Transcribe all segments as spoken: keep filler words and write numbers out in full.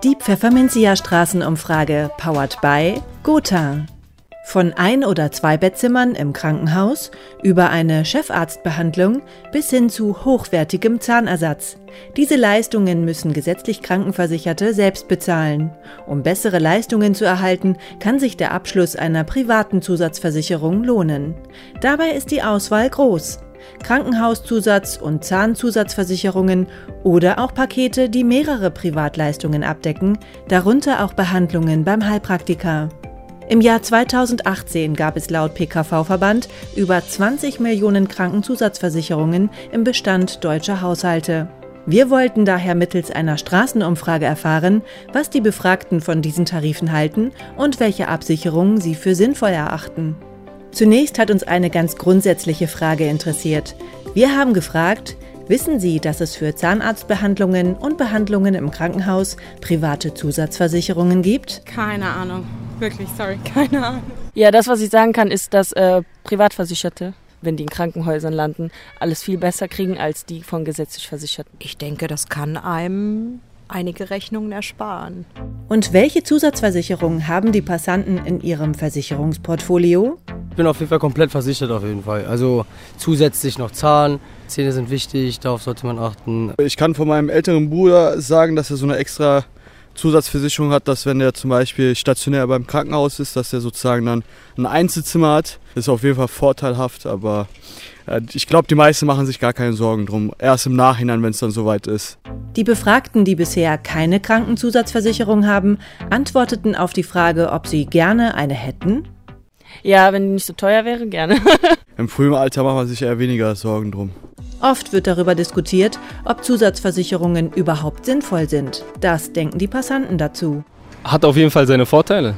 Die Pfefferminzia-Straßenumfrage, powered by Gotha. Von Ein- oder Zwei-Bettzimmern im Krankenhaus über eine Chefarztbehandlung bis hin zu hochwertigem Zahnersatz. Diese Leistungen müssen gesetzlich Krankenversicherte selbst bezahlen. Um bessere Leistungen zu erhalten, kann sich der Abschluss einer privaten Zusatzversicherung lohnen. Dabei ist die Auswahl groß. Krankenhauszusatz- und Zahnzusatzversicherungen oder auch Pakete, die mehrere Privatleistungen abdecken, darunter auch Behandlungen beim Heilpraktiker. Im Jahr zweitausendachtzehn gab es laut P K V-Verband über zwanzig Millionen Krankenzusatzversicherungen im Bestand deutscher Haushalte. Wir wollten daher mittels einer Straßenumfrage erfahren, was die Befragten von diesen Tarifen halten und welche Absicherungen sie für sinnvoll erachten. Zunächst hat uns eine ganz grundsätzliche Frage interessiert. Wir haben gefragt, wissen Sie, dass es für Zahnarztbehandlungen und Behandlungen im Krankenhaus private Zusatzversicherungen gibt? Keine Ahnung. Wirklich, sorry, keine Ahnung. Ja, das, was ich sagen kann, ist, dass äh, Privatversicherte, wenn die in Krankenhäusern landen, alles viel besser kriegen als die von gesetzlich Versicherten. Ich denke, das kann einem einige Rechnungen ersparen. Und welche Zusatzversicherungen haben die Passanten in ihrem Versicherungsportfolio? Ich bin auf jeden Fall komplett versichert auf jeden Fall. Also zusätzlich noch Zahn, Zähne sind wichtig, darauf sollte man achten. Ich kann von meinem älteren Bruder sagen, dass er so eine extra Zusatzversicherung hat, dass wenn er zum Beispiel stationär beim Krankenhaus ist, dass er sozusagen dann ein Einzelzimmer hat. Das ist auf jeden Fall vorteilhaft, aber äh, ich glaube, die meisten machen sich gar keine Sorgen drum. Erst im Nachhinein, wenn es dann soweit ist. Die Befragten, die bisher keine Krankenzusatzversicherung haben, antworteten auf die Frage, ob sie gerne eine hätten. Ja, wenn die nicht so teuer wäre, gerne. Im frühen Alter macht man sich eher weniger Sorgen drum. Oft wird darüber diskutiert, ob Zusatzversicherungen überhaupt sinnvoll sind. Das denken die Passanten dazu. Hat auf jeden Fall seine Vorteile.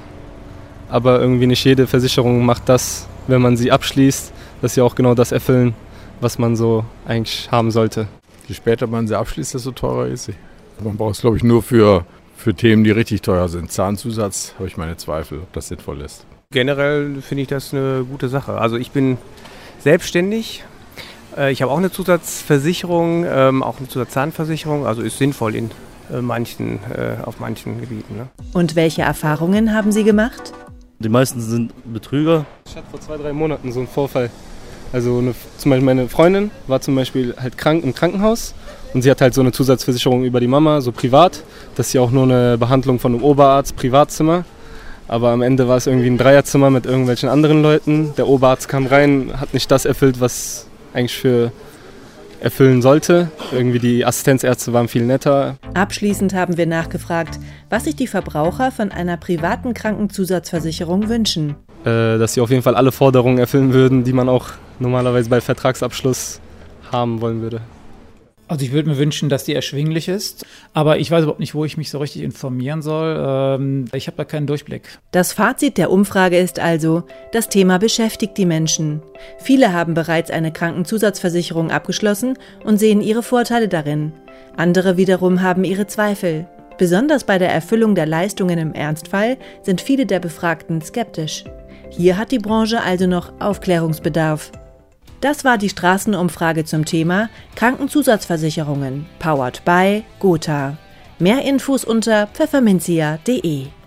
Aber irgendwie nicht jede Versicherung macht das, wenn man sie abschließt, dass sie auch genau das erfüllen, was man so eigentlich haben sollte. Je später man sie abschließt, desto teurer ist sie. Man braucht es, glaube ich, nur für, für Themen, die richtig teuer sind. Zahnzusatz habe ich meine Zweifel, ob das sinnvoll ist. Generell finde ich das eine gute Sache. Also ich bin selbstständig. Ich habe auch eine Zusatzversicherung, auch eine Zusatzzahnversicherung. Also ist sinnvoll in manchen, auf manchen Gebieten. Ne? Und welche Erfahrungen haben Sie gemacht? Die meisten sind Betrüger. Ich hatte vor zwei, drei Monaten so einen Vorfall. Also eine, zum Beispiel meine Freundin war zum Beispiel halt krank im Krankenhaus und sie hat halt so eine Zusatzversicherung über die Mama, so privat. Das ist ja auch nur eine Behandlung von einem Oberarzt, Privatzimmer. Aber am Ende war es irgendwie ein Dreierzimmer mit irgendwelchen anderen Leuten. Der Oberarzt kam rein, hat nicht das erfüllt, was eigentlich für erfüllen sollte. Irgendwie die Assistenzärzte waren viel netter. Abschließend haben wir nachgefragt, was sich die Verbraucher von einer privaten Krankenzusatzversicherung wünschen. Äh, dass sie auf jeden Fall alle Forderungen erfüllen würden, die man auch normalerweise bei Vertragsabschluss haben wollen würde. Also ich würde mir wünschen, dass die erschwinglich ist, aber ich weiß überhaupt nicht, wo ich mich so richtig informieren soll. Ich habe da keinen Durchblick. Das Fazit der Umfrage ist also, das Thema beschäftigt die Menschen. Viele haben bereits eine Krankenzusatzversicherung abgeschlossen und sehen ihre Vorteile darin. Andere wiederum haben ihre Zweifel. Besonders bei der Erfüllung der Leistungen im Ernstfall sind viele der Befragten skeptisch. Hier hat die Branche also noch Aufklärungsbedarf. Das war die Straßenumfrage zum Thema Krankenzusatzversicherungen, powered by Gotha. Mehr Infos unter pfefferminzia punkt de.